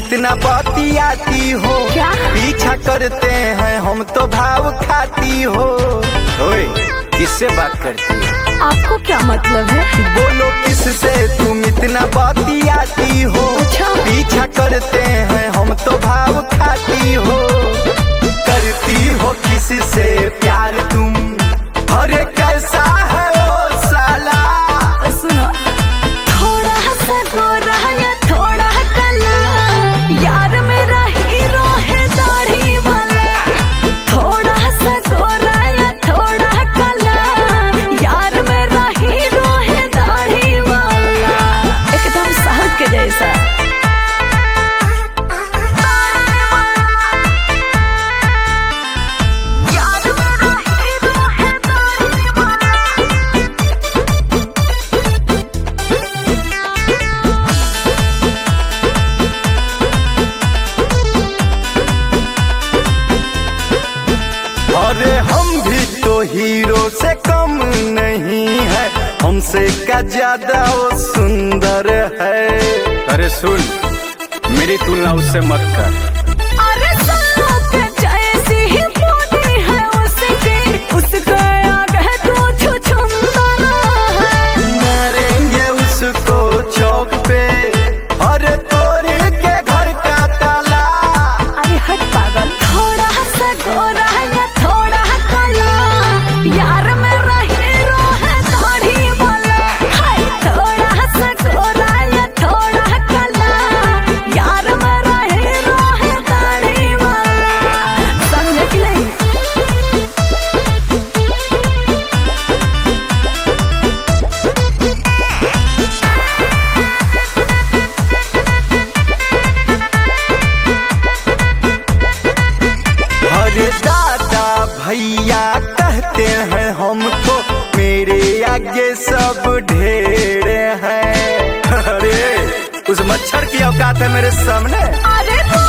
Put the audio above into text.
इतना बतियाती हो। क्या? पीछा करते हैं हम तो भाव खाती हो। ओए किससे बात करती हो? आपको क्या मतलब है? बोलो किससे तुम इतना बतियाती हो। अच्छा। पीछा करते हैं हम तो भाव खाती हो। करती हो किससे प्यार तुम? अरे कैसा है ओ साला? सुनो, थोड़ा सा गोरा या थोड़ा काला, यार मेरा हीरो है दाढ़ी वाला। थोड़ा सा गोरा या थोड़ा काला, यार मेरा हीरो है दाढ़ी वाला। एकदम साहब के जैसा। यार मेरा हीरो है दाढ़ी वाला। अरे हम भी तो हीरो से कम नहीं है, हमसे का ज्यादा वो सुंदर है। अरे सुन, मेरी तुलना उससे मत कर। अरे सालों के जैसी ही बॉडी है उसकी, उसका आगे तो छुछुंदर है। मारेंगे उसको चौक पे, अरे तोड़ के घर का ताला। अरे हट पागल। थोड़ा सा गोरा या थोड़ा काला, यार मेरा हीरो है दाढ़ी वाला। हाय, थोड़ा सा गोरा या थोड़ा काला, यार मेरा हीरो है दाढ़ी वाला। समझे कि नहीं? अरे दादा भैया कहते हैं हमको, मेरे आगे सब ढेर है। अरे उस मच्छर की औकात है मेरे सामने। अरे